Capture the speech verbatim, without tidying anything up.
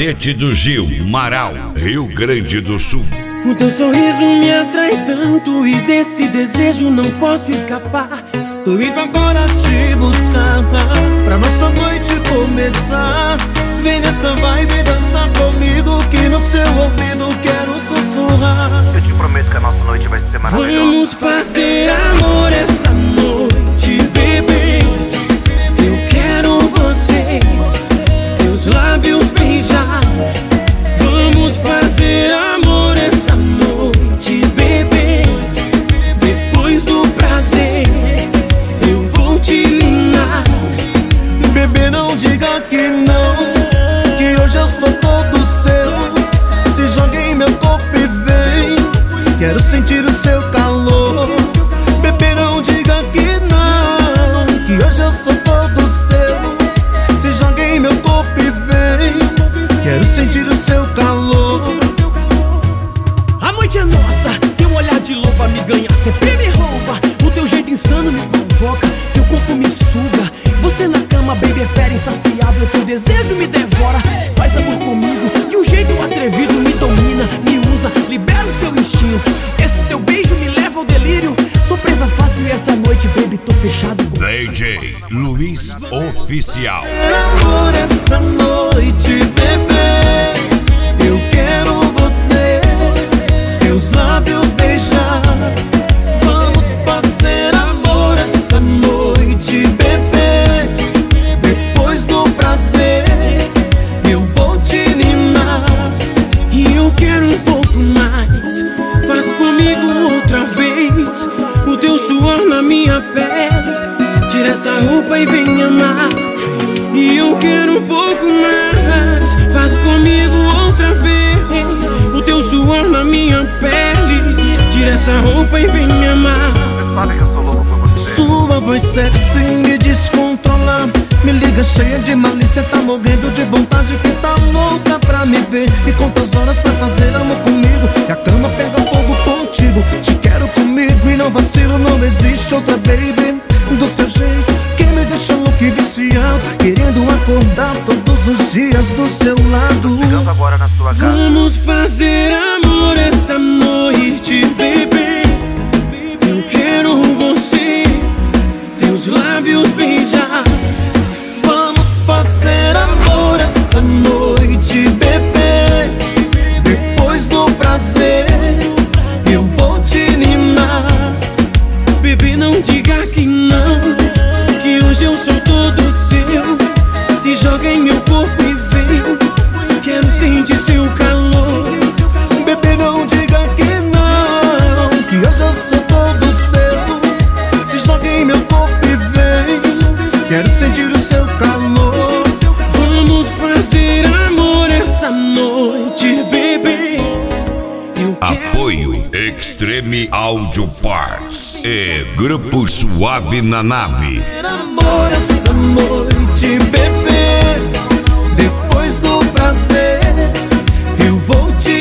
Gabinete do Gil, Marau, Rio Grande do Sul. O teu sorriso me atrai tanto e desse desejo não posso escapar. Tô indo agora te buscar pra nossa noite começar. Vem nessa vibe dançar comigo que no seu ouvido quero sussurrar. Eu te prometo que a nossa noite vai ser maravilhosa. Vamos fazer amor essa noite, bebê. Eu quero você, teus lábios beijar. Vamos fazer amor essa noite, bebê. Depois do prazer eu vou te ninar. Bebê, não diga que não, que hoje eu sou todo seu. Se joga em meu corpo e vem, quero sentir o seu calor. Bebê, não diga que não, que hoje eu sou todo seu. Se joga em meu corpo e vem, quero sentir o seu calor. A noite é nossa, teu olhar de loba me ganha, sempre me rouba. O teu jeito insano me provoca, teu corpo me suga. Você na cama, baby, é fera insaciável. Teu desejo me devora, faz amor comigo de um jeito atrevido. Me domina, me usa, libera o seu instinto. Esse teu beijo me leva ao delírio. Sou presa fácil e essa noite, baby, tô fechado com D J Luiz Oficial. amor essa noite, bebê. Eu quero você, teus lábios beijar. Vamos fazer amor essa noite, bebê. Depois do prazer eu vou te ninar. E eu quero um pouco mais, faz comigo outra vez. O teu suor na minha pele, tira essa roupa e vem me amar. E eu quero um pouco mais, faz comigo outra vez. O teu suor na minha pele, tira essa roupa e vem me amar. Você sabe que eu sou louco por você. Sua voz sexy me descontrola, me liga cheia de malícia, tá morrendo de vontade, que tá louca pra me ver. E quantas horas pra fazer amor comigo, e a cama pega fogo contigo. Te quero comigo e não vacilo, não existe outra, baby, do seu jeito que me deixa louco e viciado, querendo acordar todos os dias do seu lado. Chegando agora na sua casa. Vamos fazer amor essa noite, bebê. Eu quero você, teus lábios beijar. Vamos fazer amor essa noite, bebê. Depois do prazer eu vou te ninar. Bebê, não diga que não, que hoje eu sou todo seu. Se joga em meu corpo e vem, quero sentir seu calor. Bebê, não diga que não, que hoje eu sou todo seu. Se joga em meu corpo e vem, quero sentir o seu calor. Vamos fazer amor essa noite, bebê. Eu quero Apoio Extreme Audio Parts e Grupo Suave na Nave. fazer amor essa noite, bebê. Depois do prazer eu vou te